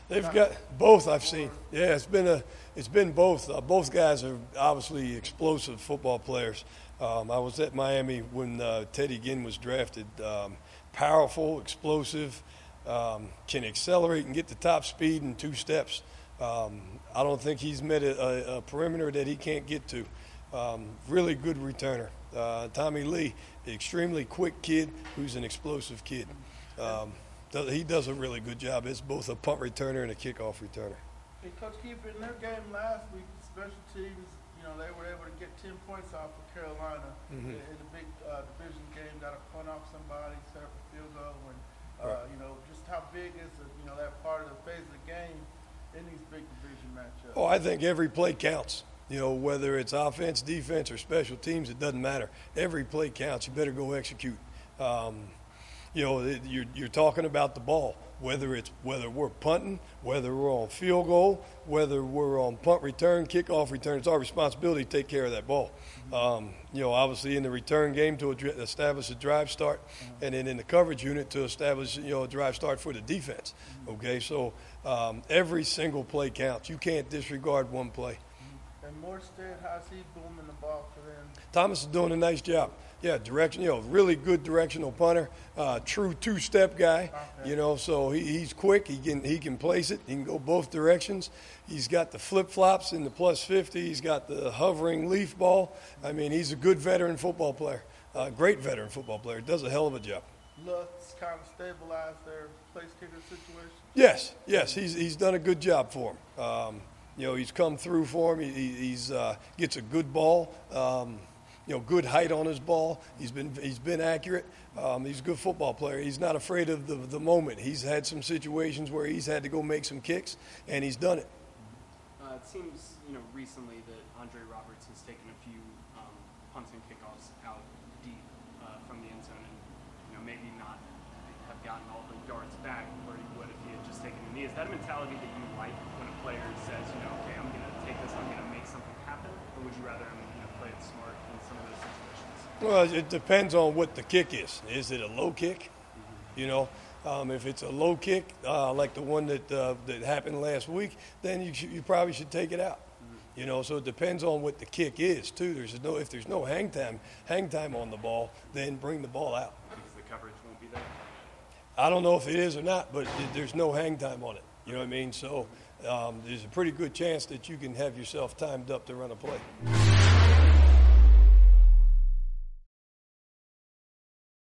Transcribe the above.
They've got both. I've seen. Yeah, it's been both. Both guys are obviously explosive football players. I was at Miami when Teddy Ginn was drafted. Powerful, explosive, can accelerate and get to top speed in 2 steps. I don't think he's met a perimeter that he can't get to. Really good returner. Tommy Lee, extremely quick kid who's an explosive kid. He does a really good job. It's both a punt returner and a kickoff returner. Hey, Coach Keeper, in their game last week, special teams, they were able to get 10 points off of Carolina in a big division game, got a punt off somebody, set up a field goal, and just how big is that part of the phase of the game in these big division matchups? Oh, I think every play counts. Whether it's offense, defense, or special teams, it doesn't matter. Every play counts. You better go execute. You're talking about the ball, whether we're punting, whether we're on field goal, whether we're on punt return, kickoff return. It's our responsibility to take care of that ball. Obviously in the return game to establish a drive start, and then in the coverage unit to establish a drive start for the defense. Okay, so every single play counts. You can't disregard one play. And Morstead, how's he booming the ball for them? Thomas is doing a nice job. Yeah, really good directional punter, true 2-step guy. Okay. So he's quick. He can place it. He can go both directions. He's got the flip flops in the +50. He's got the hovering leaf ball. I mean, he's a good veteran football player. Great veteran football player. Does a hell of a job. Looks kind of stabilized their place kicker situation. Yes, he's done a good job for him. He's come through for him. He's gets a good ball. Good height on his ball. He's been accurate. He's a good football player. He's not afraid of the moment. He's had some situations where he's had to go make some kicks, and he's done it. It seems recently that Andre Roberts has taken a few punts and kickoffs out deep from the end zone, and maybe not have gotten all the yards back where he would if he had just taken a knee. Is that a mentality that you like when a player says, okay, I'm going to take this, I'm going to make something happen, or would you rather him play it smart in some of those situations? Well, it depends on what the kick is. Is it a low kick? If it's a low kick, like the one that happened last week, then you probably should take it out. So it depends on what the kick is too. If there's no hang time on the ball, then bring the ball out. Because the coverage won't be there. I don't know if it is or not, but there's no hang time on it. You know what I mean? So there's a pretty good chance that you can have yourself timed up to run a play.